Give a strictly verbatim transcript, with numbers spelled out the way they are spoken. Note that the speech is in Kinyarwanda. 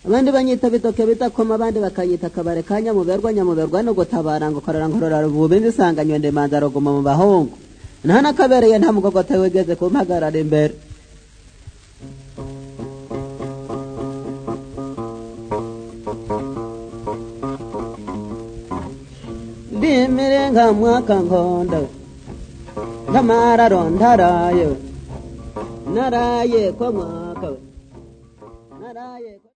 abandi banyita bitoke bitakoma abandi bakanyita kabare kanya muberwa nyamuberwa no gutabara ngo korora ngorora ububindi sanganywe ndemanza roguma mu bahungu nta nakabereye nta mugogote wegeze kumpagarara imbere ndimire nka mwaka nkonda nkamara ndaraye naraye kwa mwaka naraye